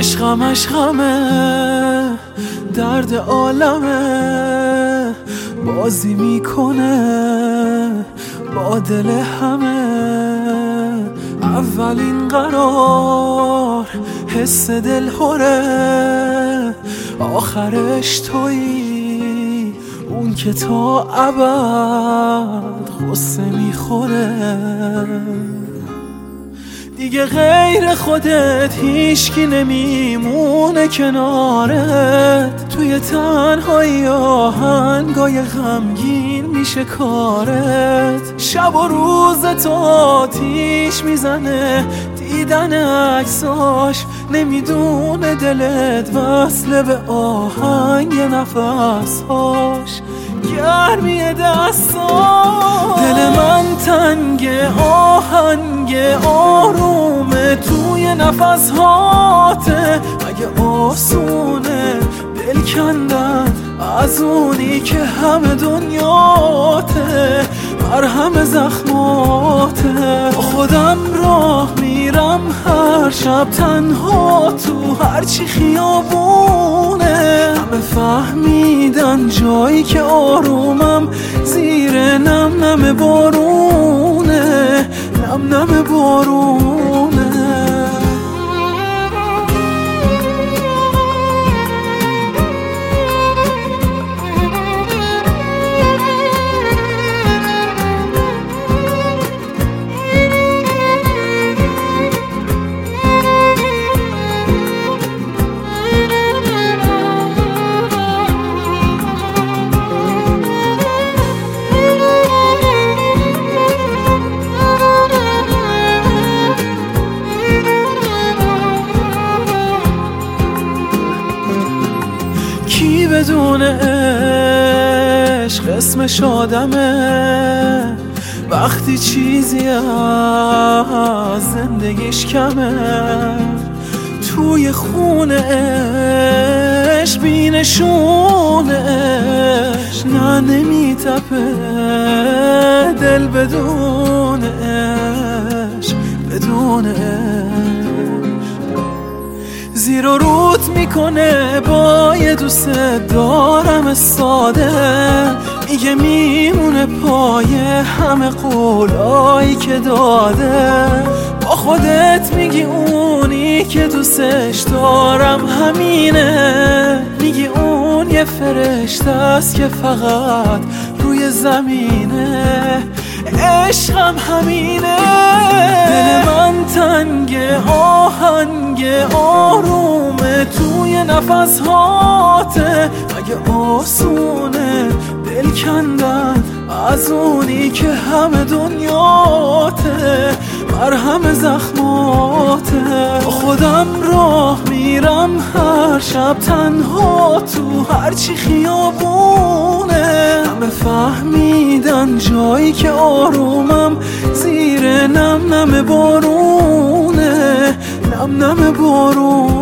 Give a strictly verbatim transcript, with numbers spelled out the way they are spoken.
عشقم عشقمه، درد عالمه، بازی میکنه با دل همه. اولین قرار حس دل هره، آخرش تویی اون که تا ابد غصه میخوره. دیگه غیر خودت هیچکی نمیمونه کنارت، توی تنهایی آهنگای غمگین میشه کارت. شب و روز تو آتیش میزنه دیدن عکساش، نمیدونه دلت وصله به آهنگ نفسهاش، گرمی دستاش. دل من تنگ آهنگ آرومه توی نفسهاته، اگه آسونه دل کندن از اونی که همه دنیاته، مرهم زخماته. خودم راه میرم هر شب تنها تو هرچی خیابونه، همه فهمیدن جایی که آرومم زیر نم نم بارونه، نم نم بارونه. کی بدون عشق اسمش آدمه، وقتی چیزی از زندگیش کمه. توی خونه عشق بینشونش نه نمیتپه، دل بدون عشق بدون عشق زیر و روت میکنه با یه دوست دارم ساده. میگه میمونه پای همه قولایی که داده، با خودت میگی اونی که دوستش دارم همینه، میگی اون یه فرشته است که فقط روی زمینه، عشقم همینه. دل من تنگ آهنگ آرومه توی نفسهاته، اگه آسونه دل کندن از اونی که همه دنیاته، مرهم زخماته. خودم راه میرم هر شب تنها تو هرچی خیابونه، همه فهمیدن جایی که آرومم زیر نم نم بارونه، نم نم بارونه.